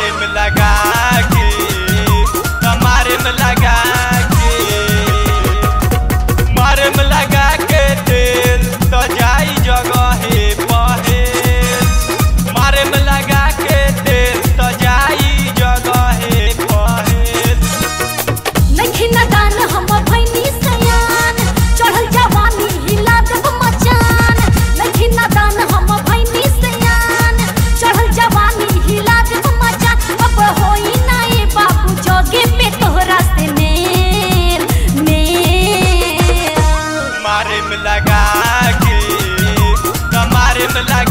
मारे में लगा के मारे में लगा के मारे में लगा के तेल तो जाई जगहे पहेल मारे में लगा के तेल तो जाई जगहे पहेल नहीं नदान हम भैनी सयान चढ़ल जवानी हिला देब मचान नहीं नदान हम भैनी सयान चढ़ल जवानी हिला देब मचान अब होई ना ए बाबू जोगे पे तोहरा से नेल मारे में लगा के मारे में लगा